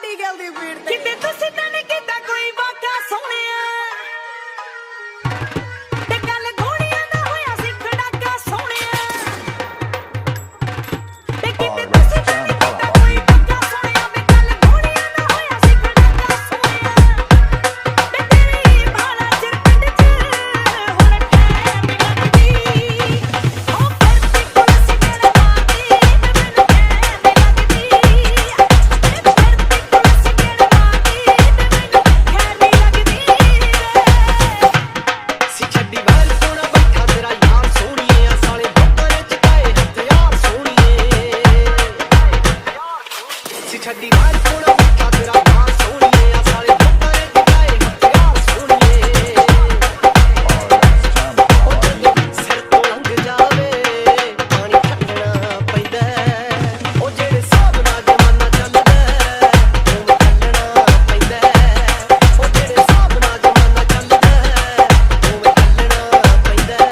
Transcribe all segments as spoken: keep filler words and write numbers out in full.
ਵੱਡੀ ਗੱਲ ਦੀ ਪੀੜ ਤੇ ਕਿਤੇ ਤੁਸੀਂ ਤਾਂ ਨਹੀਂ ਕੀਤਾ ਕੋਈ ਵਾਕਾ ਸੋਹਣਿਆ ਤੇ ਕੱਲ ਗੋਲੀਆਂ ਦਾ ਹੋਇਆ ਸੀ ਖੜਾਕਾ ਸੋਹਣਿਆ ਤੇ ਕਿਤੇ ਤੁਸੀਂ ਤਾਂ ਨਹੀਂ ਕੀਤਾ ਕੋਈ ਵਾਕਾ ਸੋਹਣਿਆ ਤੇ ਕੱਲ ਗੋਲੀਆਂ ਦਾ ਹੋਇਆ ਸੀ ਖੜਾਕਾ ਸੋਹਣਿਆ ਤੇ ਤੇਰੀ ਭਾਲਾ ਚਿਰ ਪਿੰਡ ਚ ਹੁਣ ਟੈਮ ਲੱਗਦੀ ਉਹ ਕਰਦੀ ਕੁਲਸੀ ਮੇਰੇ ਮਾਦੀ ਤੇ ਮੈਨੂੰ ਟੈਮ ਲੱਗਦੀ ਤੇ ਕਰਦੀ ਕੁਲਸੀ ਮੇਰੇ ਮਾਦੀ ਤੇ ਮੈਨੂੰ ਖੈਰ ਨਹੀਂ ਲੱਗਦੀ ਸੀ ਛੱਡੀ ਵਾਲ ਸੋਹਣਾ ਬੈਠਾ ਤੇਰਾ ਯਾਰ ਸੋਹਣੀਏ ਆ ਸਾਲੇ ਲੋਕਾਂ ਨੇ ਚਕਾਏ ਹਥਿਆਰ ਸੋਹਣੀਏ ਸੀ ਛੱਡੀ ਵਾਲ ਸੋਹਣਾ ਬੈਠਾ ਤੇਰਾ ਯਾਰ ਸੋਹਣੀਏ ਆ ਸਾਲੇ ਲੋਕਾਂ ਨੇ ਚਕਾਏ ਹਥਿਆਰ ਸੋਹਣੀਏ ਉਹ ਜਦੋਂ ਸਿਰ ਤੋਂ ਲੰਘ ਜਾਵੇ ਪਾਣੀ ਛੱਡਣਾ ਪੈਂਦਾ ਉਹ ਜਿਹੜੇ ਹਿਸਾਬ ਨਾਲ ਜ਼ਮਾਨਾ ਚੱਲਦਾ ਉਹ ਚੱਲਣਾ ਪੈਂਦਾ ਉਹ ਜਿਹੜੇ ਹਿਸਾਬ ਨਾਲ ਜ਼ਮਾਨਾ ਚੱਲਦਾ ਉਹ ਚੱਲਣਾ ਪੈਂਦਾ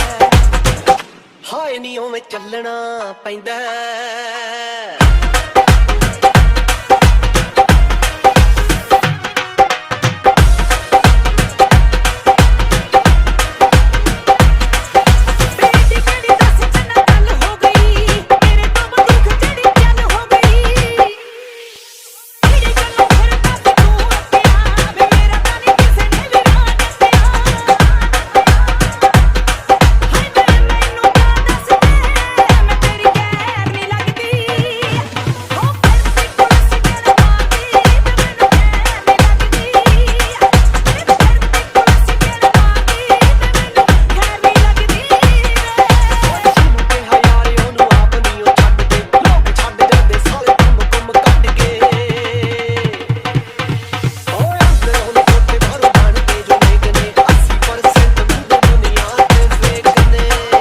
ਹਾਏ ਨੀ ਉਵੇਂ ਚੱਲਣਾ ਪੈਂਦਾ ਬੇਟੀ ਕਿਹੜੀ ਦੱਸ ਚੰਨਾ ਗੱਲ ਹੋ ਗਈ ਤੇਰੇ ਤੋਂ ਬੰਦੂਕ ਜਿਹੜੀ ਚੱਲ ਹੋ ਗਈ ਕਿਹੜੀ ਗੱਲੋਂ ਫਿਰ ਦੱਸ ਤੂੰ ਹੱਸਿਆ ਵੇ ਮੇਰਾ ਤਾਂ ਨਹੀਂ ਕਿਸੇ ਨੇ ਵੀ ਰਾਹ ਦੱਸਿਆ ਹਾਏ ਵੇ ਮੈਨੂੰ ਤਾਂ ਦੱਸ ਦੇ ਮੈਂ ਤੇਰੀ ਗੈਰ ਨਹੀਂ ਲੱਗਦੀ ਉਹ ਕਰਦੀ ਕੁਲਸੀ ਮੇਰੇ ਮਾਦੀ ਤੇ ਮੈਨੂੰ ਖੈਰ ਨਹੀਂ ਲੱਗਦੀ ਤੇ ਕਰਦੀ ਕੁਲਸੀ ਮੇਰੇ ਮਾਦੀ ਤੇ ਮੈਨੂੰ ਖੈਰ ਨਹੀਂ ਲੱਗਦੀ ਜਿਹਨੂੰ ਕਿਹਾ ਯਾਰ ਉਹਨੂੰ ਆਪ ਨੀ ਉਹ ਛੱਡਦੇ ਲੋਕ ਛੱਡ ਜਾਂਦੇ ਸਾਲੇ ਕੰਮ ਕੁੰਮ ਕੱਢ ਕੇ ਓਏ ਅੰਦਰ ਹੁਣ ਕੋਠੇ ਬਾਹਰੋਂ ਬਣ ਕੇ ਜੋ ਵੇਖਨੇ ਅੱਸੀ ਪਰਸੈਂਟ ਮੁੰਡੇ ਦੁਨੀਆ ਤੇ ਵੇਖਨੇ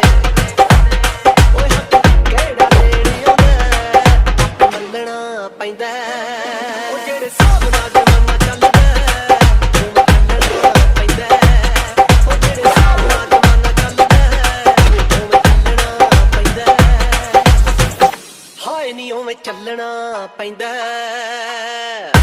ਓਏ ਹੱਥ ਕਿਹੜਾ ਲੈਣੀ ਉਹਨੇ ਮੰਨਣਾ ਪੈਂਦਾ ਉਹ ਜਿਹੜੇ ਹਿਸਾਬ ਨਾਲ ਜ਼ਮਾਨਾ ਚੱਲਦਾ ਉਹ ਚੱਲਣਾ ਪੈਂਦਾ ਉਹ ਜਿਹੜੇ ਹਿਸਾਬ ਨਾਲ ਜ਼ਮਾਨਾ ਚੱਲਦਾ ਉਹ ਚੱਲਣਾ ਪੈਂਦਾ ਹਾਏ ਨੀ ਉਵੇਂ ਚੱਲਣਾ ਪੈਂਦਾ